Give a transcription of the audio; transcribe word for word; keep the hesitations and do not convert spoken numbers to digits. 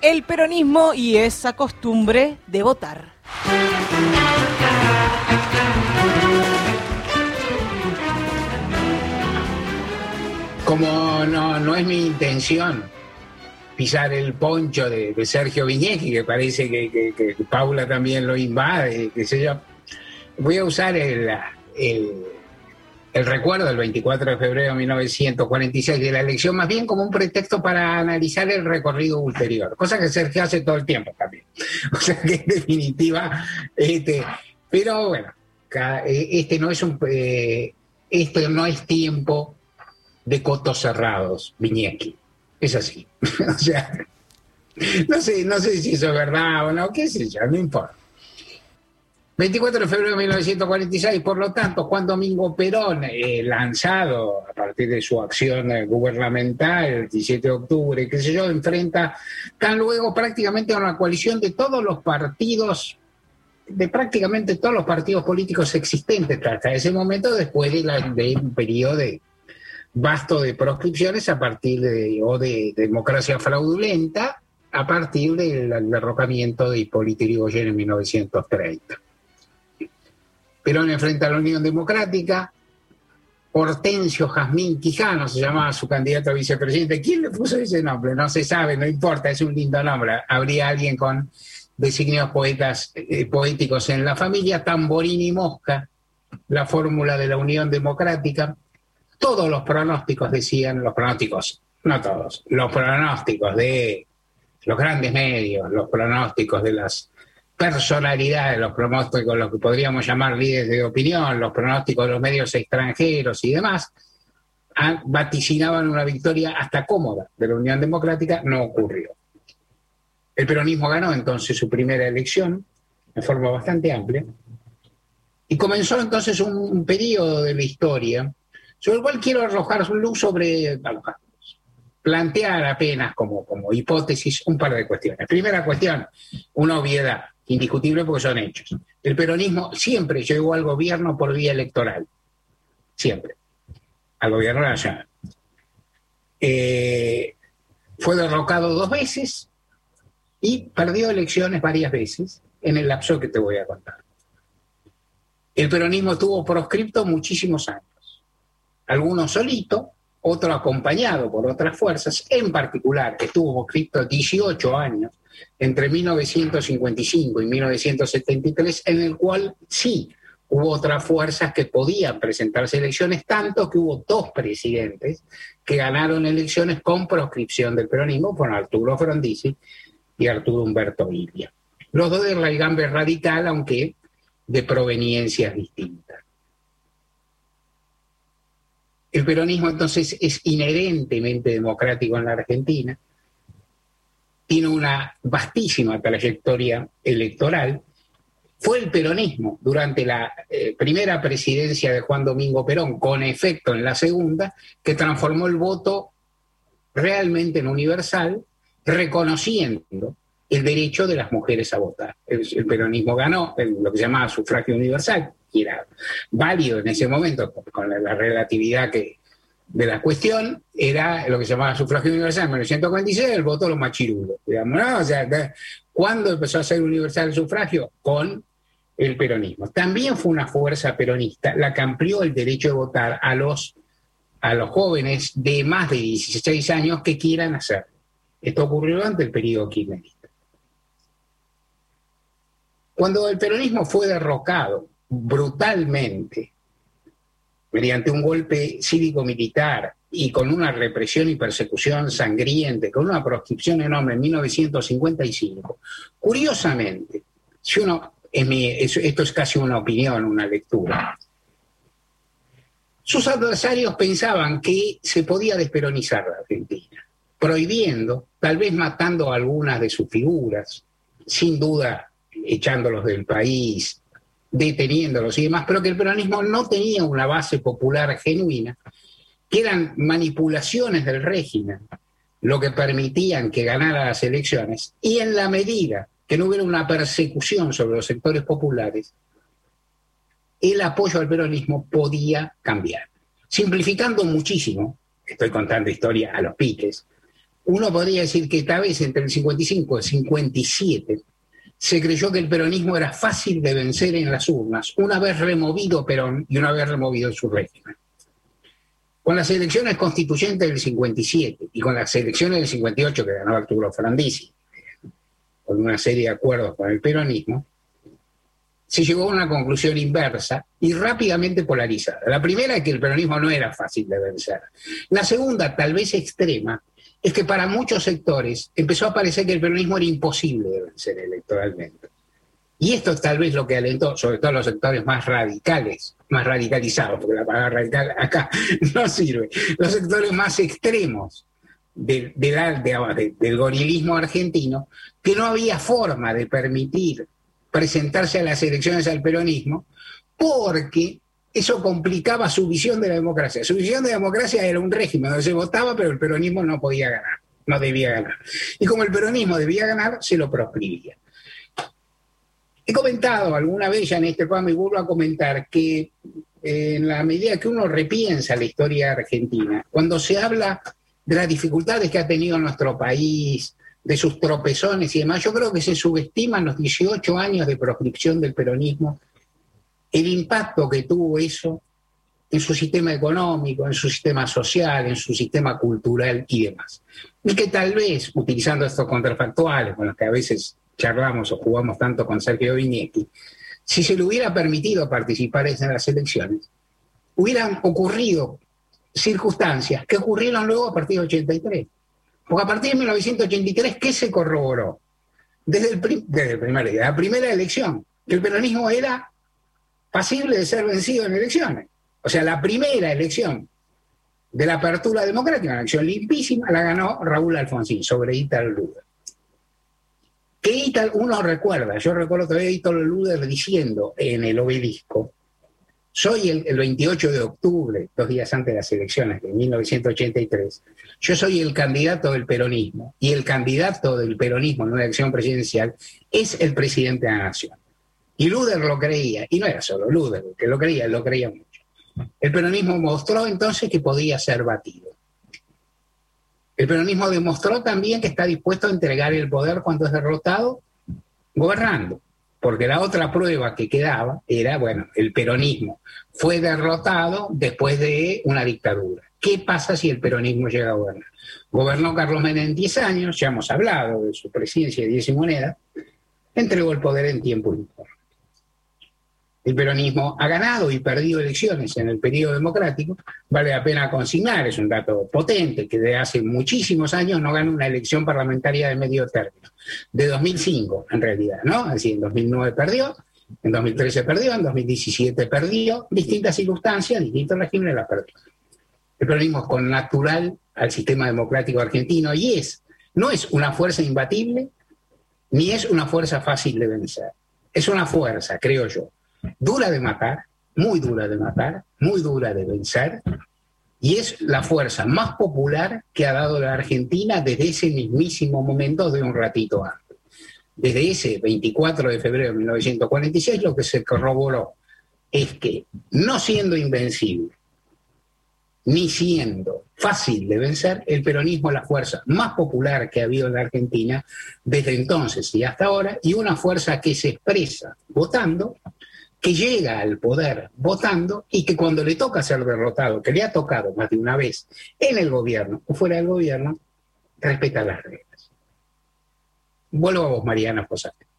el peronismo y esa costumbre de votar. Como no, no es mi intención pisar el poncho de, de Sergio Viñegui, que parece que, que, que Paula también lo invade, qué sé yo, voy a usar el, el, el recuerdo del veinticuatro de febrero de mil novecientos cuarenta y seis de la elección, más bien como un pretexto para analizar el recorrido ulterior, cosa que Sergio hace todo el tiempo también. O sea que en definitiva, este, pero bueno, este no es un, eh, esto no es tiempo de cotos cerrados, Viñegui. Es así. O sea, no sé, no sé si eso es verdad o no, qué sé yo, no importa. veinticuatro de febrero de mil novecientos cuarenta y seis, por lo tanto, Juan Domingo Perón, eh, lanzado a partir de su acción eh, gubernamental el diecisiete de octubre, qué sé yo, enfrenta tan luego prácticamente a una coalición de todos los partidos, de prácticamente todos los partidos políticos existentes hasta ese momento, después de, la, de un periodo de vasto de proscripciones a partir de, o de, de democracia fraudulenta a partir del derrocamiento de Hipólito Yrigoyen en mil novecientos treinta. Perón enfrenta a la Unión Democrática. Hortensio Jazmín Quijano se llamaba su candidato a vicepresidente. ¿Quién le puso ese nombre? No se sabe, no importa, es un lindo nombre. Habría alguien con designios poetas, eh, poéticos en la familia. Tamborini Mosca, la fórmula de la Unión Democrática. Todos los pronósticos decían, los pronósticos, no todos, los pronósticos de los grandes medios, los pronósticos de las personalidades, los pronósticos, lo que podríamos llamar líderes de opinión, los pronósticos de los medios extranjeros y demás, vaticinaban una victoria hasta cómoda de la Unión Democrática. No ocurrió. El peronismo ganó entonces su primera elección de forma bastante amplia y comenzó entonces un, un periodo de la historia sobre el cual quiero arrojar luz sobre, plantear apenas como, como hipótesis un par de cuestiones. Primera cuestión, una obviedad indiscutible porque son hechos. El peronismo siempre llegó al gobierno por vía electoral, siempre, al gobierno nacional. Eh, fue derrocado dos veces y perdió elecciones varias veces en el lapso que te voy a contar. El peronismo estuvo proscripto muchísimos años. Algunos solito, otro acompañado por otras fuerzas, en particular que estuvo proscripto dieciocho años, entre mil novecientos cincuenta y cinco y mil novecientos setenta y tres, en el cual sí hubo otras fuerzas que podían presentarse elecciones, tanto que hubo dos presidentes que ganaron elecciones con proscripción del peronismo, fueron Arturo Frondizi y Arturo Humberto Ilia. Los dos de raigambre radical, aunque de proveniencias distintas. El peronismo entonces es inherentemente democrático en la Argentina, tiene una vastísima trayectoria electoral. Fue el peronismo durante la eh, primera presidencia de Juan Domingo Perón, con efecto en la segunda, que transformó el voto realmente en universal, reconociendo el derecho de las mujeres a votar. El, el peronismo ganó el, lo que se llamaba sufragio universal, que era válido en ese momento, con la, la relatividad que, de la cuestión, era lo que se llamaba sufragio universal en mil novecientos cuarenta y seis, el voto de los machirulos, digamos, ¿no? O sea, ¿cuándo empezó a ser universal el sufragio? Con el peronismo. También fue una fuerza peronista la que amplió el derecho de votar a los, a los jóvenes de más de dieciséis años que quieran hacerlo. Esto ocurrió durante el periodo kirchnerista. Cuando el peronismo fue derrocado brutalmente mediante un golpe cívico-militar y con una represión y persecución sangrienta, con una proscripción enorme en mil novecientos cincuenta y cinco, curiosamente, si uno, es mi, es, esto es casi una opinión, una lectura, sus adversarios pensaban que se podía desperonizar la Argentina, prohibiendo, tal vez matando a algunas de sus figuras, sin duda echándolos del país, deteniéndolos y demás, pero que el peronismo no tenía una base popular genuina, que eran manipulaciones del régimen lo que permitían que ganara las elecciones, y en la medida que no hubiera una persecución sobre los sectores populares, el apoyo al peronismo podía cambiar. Simplificando muchísimo, estoy contando historia a los piques, uno podría decir que tal vez entre el cincuenta y cinco y el cincuenta y siete se creyó que el peronismo era fácil de vencer en las urnas, una vez removido Perón y una vez removido su régimen. Con las elecciones constituyentes del cincuenta y siete y con las elecciones del cincuenta y ocho que ganó Arturo Frondizi, con una serie de acuerdos con el peronismo, se llegó a una conclusión inversa y rápidamente polarizada. La primera es que el peronismo no era fácil de vencer. La segunda, tal vez extrema, es que para muchos sectores empezó a parecer que el peronismo era imposible de vencer electoralmente. Y esto es tal vez lo que alentó, sobre todo los sectores más radicales, más radicalizados, porque la palabra radical acá no sirve, los sectores más extremos del, del, de, del gorilismo argentino, que no había forma de permitir presentarse a las elecciones al peronismo, porque eso complicaba su visión de la democracia. Su visión de la democracia era un régimen donde se votaba, pero el peronismo no podía ganar, no debía ganar. Y como el peronismo debía ganar, se lo proscribía. He comentado alguna vez ya en este programa y vuelvo a comentar que eh, en la medida que uno repiensa la historia argentina, cuando se habla de las dificultades que ha tenido nuestro país, de sus tropezones y demás, yo creo que se subestiman los dieciocho años de proscripción del peronismo, el impacto que tuvo eso en su sistema económico, en su sistema social, en su sistema cultural y demás. Y que tal vez, utilizando estos contrafactuales con los que a veces charlamos o jugamos tanto con Sergio Viñetti, si se le hubiera permitido participar en las elecciones, hubieran ocurrido circunstancias que ocurrieron luego a partir de ochenta y tres. Porque a partir de mil novecientos ochenta y tres, ¿qué se corroboró? Desde el, prim desde el primer día, la primera elección, que el peronismo era pasible de ser vencido en elecciones. O sea, la primera elección de la apertura democrática, una elección limpísima, la ganó Raúl Alfonsín sobre Ítalo Luder. Que Ítalo, uno recuerda, yo recuerdo todavía a Ítalo Luder diciendo en el Obelisco, soy el, el veintiocho de octubre, dos días antes de las elecciones de mil novecientos ochenta y tres, yo soy el candidato del peronismo, y el candidato del peronismo en una elección presidencial es el presidente de la nación. Y Luder lo creía, y no era solo Luder el que lo creía, lo creía mucho. El peronismo mostró entonces que podía ser batido. El peronismo demostró también que está dispuesto a entregar el poder cuando es derrotado, gobernando. Porque la otra prueba que quedaba era, bueno, el peronismo fue derrotado después de una dictadura. ¿Qué pasa si el peronismo llega a gobernar? Gobernó Carlos Menem diez años, ya hemos hablado de su presidencia de diez y moneda, entregó el poder en tiempo y forma. El peronismo ha ganado y perdido elecciones en el periodo democrático, vale la pena consignar, es un dato potente, que de hace muchísimos años no gana una elección parlamentaria de medio término, de dos mil cinco en realidad, ¿no? Así en dos mil nueve perdió, en dos mil trece perdió, en dos mil diecisiete perdió, distintas circunstancias, distintos regímenes las perdió. El peronismo es connatural al sistema democrático argentino y es, no es una fuerza imbatible, ni es una fuerza fácil de vencer. Es una fuerza, creo yo, dura de matar, muy dura de matar, muy dura de vencer, y es la fuerza más popular que ha dado la Argentina desde ese mismísimo momento de un ratito antes. Desde ese veinticuatro de febrero de mil novecientos cuarenta y seis lo que se corroboró es que, no siendo invencible, ni siendo fácil de vencer, el peronismo es la fuerza más popular que ha habido en la Argentina desde entonces y hasta ahora, y una fuerza que se expresa votando, que llega al poder votando y que cuando le toca ser derrotado, que le ha tocado más de una vez en el gobierno o fuera del gobierno, respeta las reglas. Vuelvo a vos, Mariana Fossati.